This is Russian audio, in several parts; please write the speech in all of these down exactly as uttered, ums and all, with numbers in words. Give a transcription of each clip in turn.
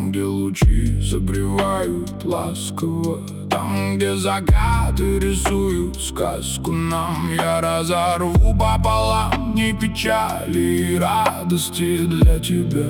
Там, где лучи согревают ласково, там, где закаты рисуют сказку нам. Я разорву пополам дни печали и радости для тебя.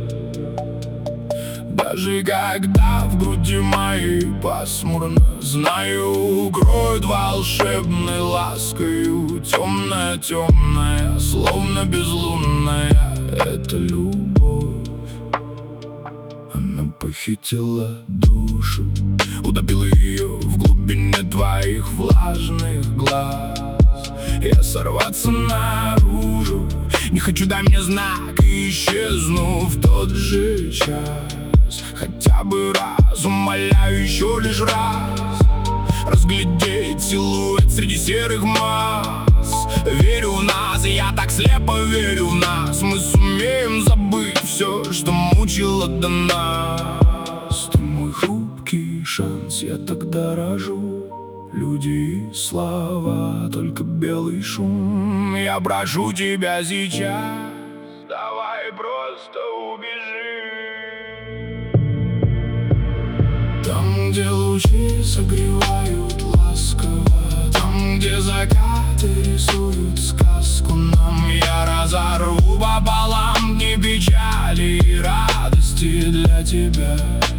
Даже когда в груди моей пасмурно, знаю, укроют волшебной ласкою. Темная, темная, словно безлунная, это любовь. Она похитила душу, утопила ее в глубине твоих влажных глаз. Я сорваться наружу не хочу, дай мне знак, и исчезну в тот же час. Хотя бы раз, умоляю еще лишь раз, разглядеть силуэт среди серых масс. Верю в нас, и я так слепо верю в нас. Мы сумеем забыть все, что мучило до нас. Ты мой хрупкий шанс, я так дорожу. Люди и слова, только белый шум. Я прошу тебя сейчас, давай просто убежи. Там, где лучи согревают ласково, там, где закаты рисуют сказку нам. Я разорву пополам дни печали и радости для тебя.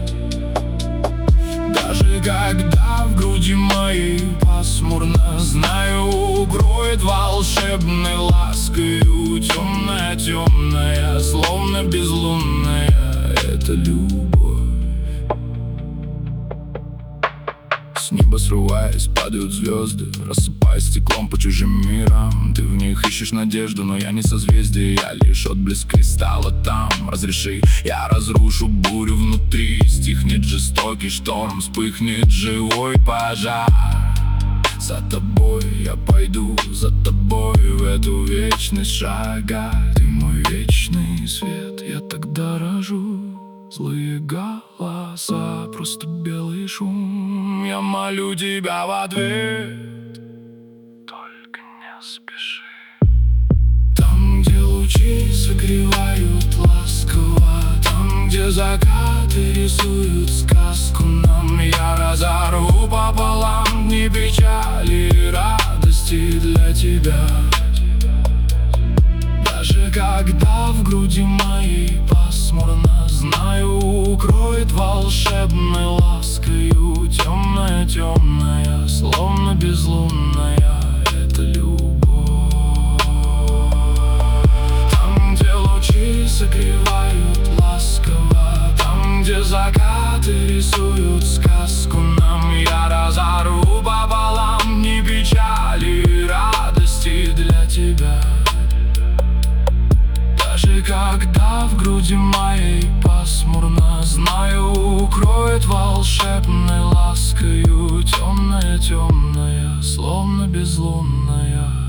Даже когда в груди моей пасмурно, знаю, укроет волшебной ласкою. Темная, темная, словно безлунная, это любовь. С неба срываясь, падают звезды, рассыпаясь стеклом по чужим мирам. Ты в них ищешь надежду, но я не созвездие, я лишь отблеск кристалла там. Разреши, я разрушу бурю внутри, стихнет жестокий шторм, вспыхнет живой пожар. За тобой я пойду, за тобой в эту вечность шагать. Ты мой вечный свет, я так дорожу. Злые голоса, просто белый шум. Я молю тебя в ответ, только не спеши. Там, где лучи согревают ласково, там, где закаты рисуют сказку нам. Я разорву пополам дни печали и радости для тебя. Даже когда в груди моей пасмурно, знаю, укроет волшебной ласкою. Темная, темная, словно безлунная, это любовь. Там, где лучи согревают ласково, там, где закаты рисуют сказку нам. Я разорву пополам дни печали и радости для тебя. Даже когда в груди моей пасмурно, знаю, укроет волшебной ласкою. Темная, темная, словно безлунная,